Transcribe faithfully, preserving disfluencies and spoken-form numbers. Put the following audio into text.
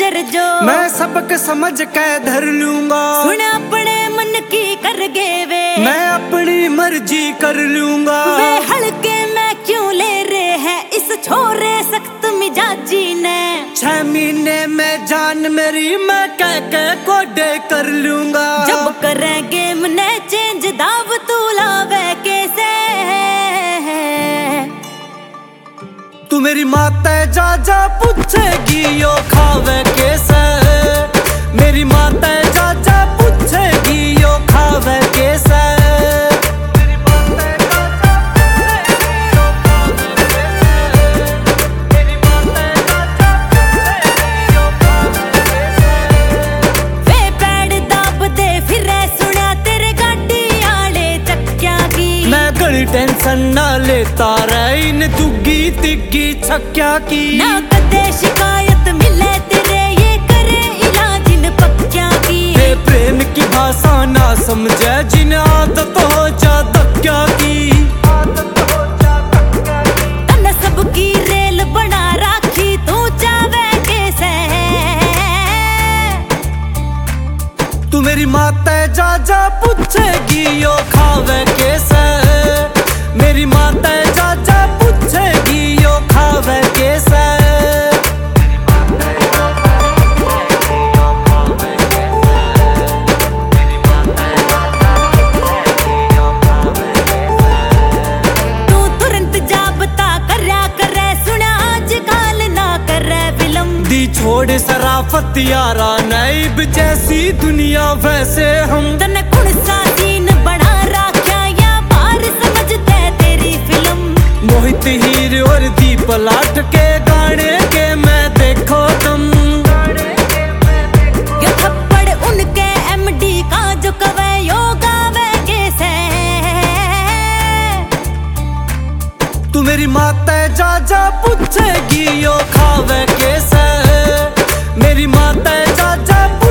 खंजर जो मैं सबक समझ के धर लूंगा। सुन अपने मन की कर गे वे, मैं अपनी मर्जी कर लूंगा। वे हल्के में क्यों ले रहे हैं इस छोरे सख्त मिजाजी ने। छह महीने में जान मेरी मैं कह के कोडे कर लूंगा। जब करेंगे मने चेंज दाव तू लावे कैसे। तू मेरी माता जा जा पूछेगी यो खावे कैसे। मेरी माता जा जा पूछेगी यो खावे कैसे। टेंशन ना लेता रहे इन दुग्गी तिग्गी छक्या की। ना कदे शिकायत मिले तेरे ये करे इलाज इन पक्या की। हे प्रेम की भाषा ना समझे जिन आदत हो जा धक्या की। तन सबकी रेल बना राखी तू चावे कैसे। तू मेरी माता जा जा पूछेगी यो खावे कैसे। मेरी माता जा जा पूछेगी यो खावे कैसे। तू तुरंत जा बता करया करे सुना आज काल ना करे विलम्ब। दी छोड़ सराफत यारा नैब जैसी दुनिया वैसे हम। तने कुण सा सीन बना राख्या या बार समझते तेरी फिल्म। मोहित हीर और दीप लाट के गाने के मैं देखो तुम। ये थप्पड़ उनके एमडी का जो कवे यो गावे कैसे। तू मेरी माता जा जा पूछेगी यो खावे कैसे। मेरी माता जा जा